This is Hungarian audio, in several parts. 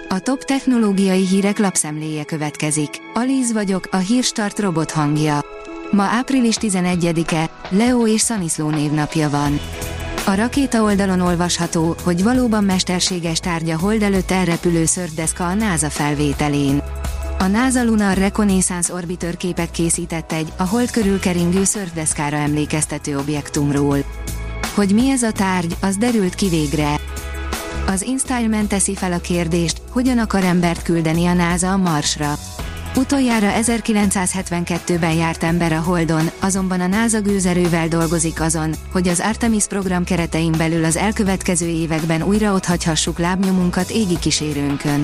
A top technológiai hírek lapszemléje következik. Alíz vagyok, a Hírstart robot hangja. Ma április 11-e, Leo és Szaniszló névnapja van. A rakéta oldalon olvasható, hogy valóban mesterséges tárgy a hold előtt elrepülő szörfdeszka a NASA felvételén. A NASA Lunar Reconnaissance Orbiter képet készített egy, a hold körül keringő szörfdeszkára emlékeztető objektumról. Hogy mi ez a tárgy, az derült ki végre. Az InStyleman teszi fel a kérdést, hogyan akar embert küldeni a NASA a Marsra. Utoljára 1972-ben járt ember a Holdon, azonban a NASA gőzerővel dolgozik azon, hogy az Artemis program keretein belül az elkövetkező években újra otthagyhassuk lábnyomunkat égi kísérőnkön.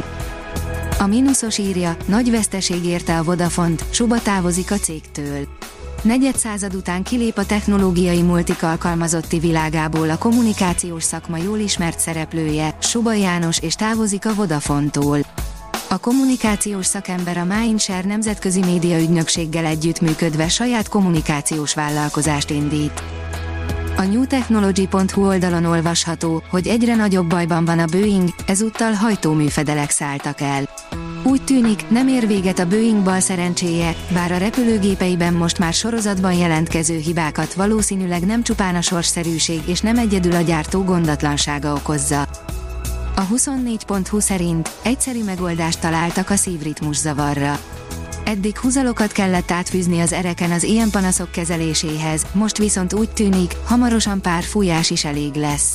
A Minusos írja, nagy veszteség érte a Vodafont, Suba távozik a cégtől. Negyedszázad után kilép a technológiai multik alkalmazotti világából a kommunikációs szakma jól ismert szereplője, Suba János, és távozik a Vodafontól. A kommunikációs szakember a Mindshare nemzetközi médiaügynökséggel együttműködve saját kommunikációs vállalkozást indít. A newtechnology.hu oldalon olvasható, hogy egyre nagyobb bajban van a Boeing, ezúttal hajtóműfedelek szálltak el. Úgy tűnik, nem ér véget a Boeing bal szerencséje, bár a repülőgépeiben most már sorozatban jelentkező hibákat valószínűleg nem csupán a sorsszerűség és nem egyedül a gyártó gondatlansága okozza. A 24.hu szerint egyszerű megoldást találtak a szívritmus zavarra. Eddig húzalokat kellett átfűzni az ereken az ilyen panaszok kezeléséhez, most viszont úgy tűnik, hamarosan pár fújás is elég lesz.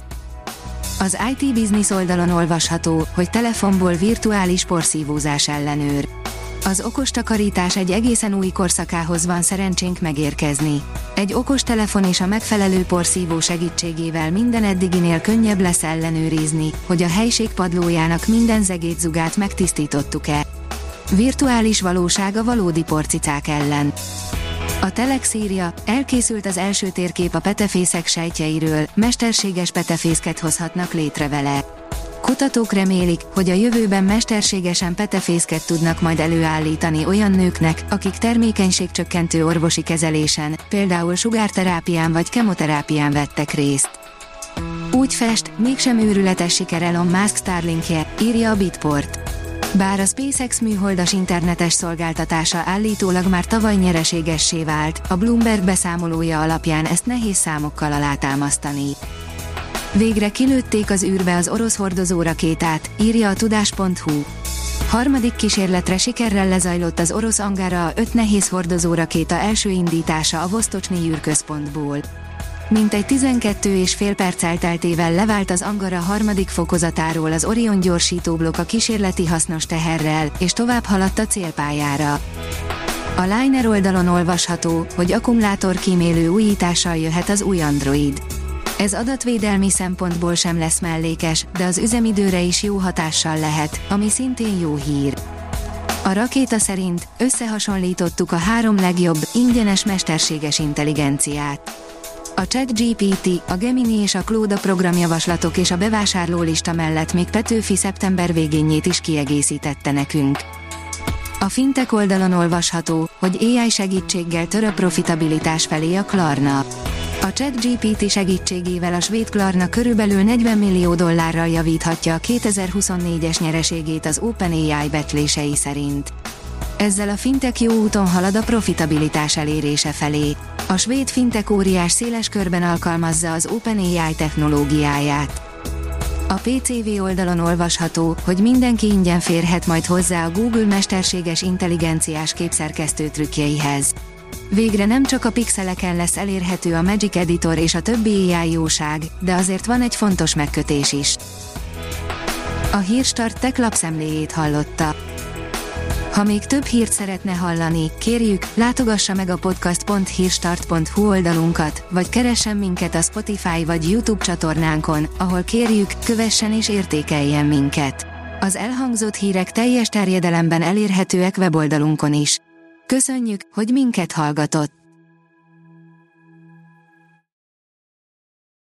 Az IT Business oldalon olvasható, hogy telefonból virtuális porszívózás ellenőr. Az okostakarítás egy egészen új korszakához van szerencsénk megérkezni. Egy okostelefon és a megfelelő porszívó segítségével minden eddiginél könnyebb lesz ellenőrizni, hogy a helység padlójának minden zegétzugát megtisztítottuk-e. Virtuális valóság a valódi porcicák ellen. A Telex írja, elkészült az első térkép a petefészek sejtjeiről, mesterséges petefészket hozhatnak létre vele. Kutatók remélik, hogy a jövőben mesterségesen petefészket tudnak majd előállítani olyan nőknek, akik termékenységcsökkentő orvosi kezelésen, például sugárterápián vagy kemoterápián vettek részt. Úgy fest, mégsem őrületes siker Elon Musk Starlinkje, írja a Bitport. Bár a SpaceX műholdas internetes szolgáltatása állítólag már tavaly nyereségessé vált, a Bloomberg beszámolója alapján ezt nehéz számokkal alátámasztani. Végre kilőtték az űrbe az orosz hordozórakétát, írja a tudás.hu. Harmadik kísérletre sikerrel lezajlott az orosz Angara 5 nehéz hordozórakéta első indítása a Vosztocsnyi űrközpontból. Mintegy 12,5 perc elteltével levált az Angara harmadik fokozatáról az Orion gyorsítóblokk a kísérleti hasznos teherrel, és tovább haladt a célpályára. A Liner oldalon olvasható, hogy akkumulátorkímélő újítással jöhet az új Android. Ez adatvédelmi szempontból sem lesz mellékes, de az üzemidőre is jó hatással lehet, ami szintén jó hír. A rakéta szerint összehasonlítottuk a 3 legjobb, ingyenes mesterséges intelligenciát. A ChatGPT, a Gemini és a Claude programjavaslatok és a bevásárlólista mellett még Petőfi szeptember végénjét is kiegészítette nekünk. A Fintech oldalon olvasható, hogy AI segítséggel tör a profitabilitás felé a Klarna. A ChatGPT segítségével a svéd Klarna körülbelül $40 millió javíthatja a 2024-es nyereségét az OpenAI becslései szerint. Ezzel a fintech jó úton halad a profitabilitás elérése felé. A svéd fintech óriás széles körben alkalmazza az OpenAI technológiáját. A PCV oldalon olvasható, hogy mindenki ingyen férhet majd hozzá a Google mesterséges intelligenciás képszerkesztő trükkjeihez. Végre nem csak a pixeleken lesz elérhető a Magic Editor és a többi AI jóság, de azért van egy fontos megkötés is. A Hírstart Tech lapszemléjét hallotta. Ha még több hírt szeretne hallani, kérjük, látogassa meg a podcast.hírstart.hu oldalunkat, vagy keressen minket a Spotify vagy YouTube csatornánkon, ahol kérjük, kövessen és értékeljen minket. Az elhangzott hírek teljes terjedelemben elérhetőek weboldalunkon is. Köszönjük, hogy minket hallgatott!